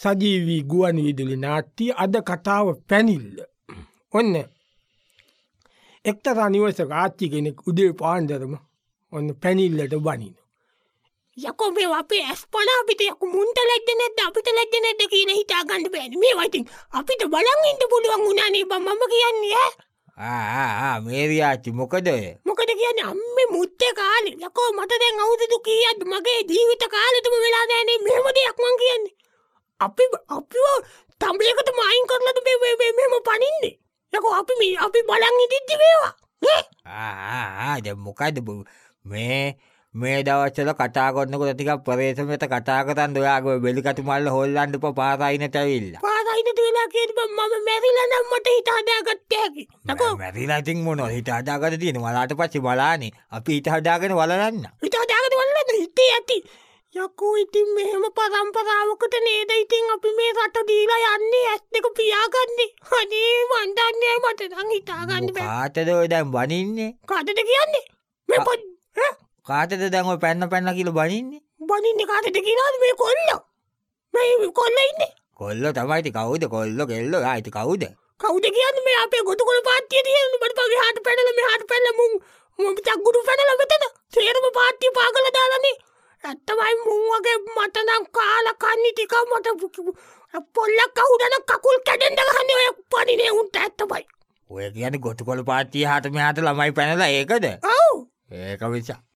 සජීවී ගුවන් විදුලි නාට්‍ය අද කතාව පැනිල්ල. ඔන්න එක්තරා නිවසක ආච්චි කෙනෙක් උදේ පාන්දරම ඔන්න පැනිල්ලට බනින. යකෝ මේ අපේ ඇස්පන අපිට යකු මුන්ට ලැජ්ජ නැද්ද අපිට ලැජ්ජ නැද්ද කියලා හිතා ගන්න බෑනේ. මේවා ඉතින් අපිට බලන් ඉන්න පුළුවන් වුණානේ බං මම කියන්නේ ඈ. මේරියාච්චි මොකද ඔය? මොකද කියන්නේ අම්මේ මුත්තේ කාලේ. යකෝ මට දැන් අවුරුදු කීයක්ද මගේ ජීවිත කාලෙටම වෙලා නැහැ මේව දෙයක් මං කියන්නේ. අපිව තඹයකට මායින් කරලාද මෙහෙම පනින්නේ. යකෝ අපි බලන් ඉදිද්දි මේවා. දැන් මොකද මේ දවස්වල කතා කරනකොට ටිකක් පරේසමෙත කතා කරන් ඔයාගේ බෙලිකටු මල්ල හොල්ලන්න පාරයිනට ඇවිල්ලා. පාරයිනට වෙලා කියන්නේ මම මැරිලා නම් මට හිත හදාගත්තේ හැකි. යකෝ මැරිලා ඉතින් මොනවද හිත හදාගන්න තියෙන්නේ? මලාට පස්සේ බලානේ. අපි හිත හදාගෙන වලලන්න. හිත හදාගෙන වලලන්න හිතේ ඇති. යකෝ ඉතින් මෙහෙම පරම්පරාවකට නේද ඉතින් අපි මේ රට දීලා යන්නේ ඇස් දෙක පියාගන්නේ. අනේ මන් දන්නේ මට නම් හිතා ගන්න බෑ. කාටද ඔය දැන් බනින්නේ? කාටද කියන්නේ? මේ කාටද දැන් ඔය පැන්න කියලා බනින්නේ? බනින්නේ කාටද කියලාද මේ කොල්ලෝ? මේ කොල්ලෝ ඉන්නේ. කොල්ලෝ තමයි ඉතින් කවුද? කොල්ලෝ කෙල්ලෝ ආයිත් කවුද? කවුද කියන්නේ මේ අපේ ගොතුකොළ පාට්ටිය තියෙන මට පගේ හාට පැනලා මෙහාට පැනලා මුන් චග්ගුරු පැනලා මෙතන. තේරම පාට්ටිය පාගලා දාලානේ. ඇත්තමයි මුන් වගේ මට නම් කාලා කන්නේ ටික මට පොල්ලක් අහුනන කකුල් කැඩෙන්න ගහන්නේ ඔය පණිනේ උන්ට ඇත්තමයි. ඔය කියන්නේ ගොතුකොළ පාට්ටිය හාට මෙහාට ළමයි පැනලා ඒකද? ඔව්. ඒක විස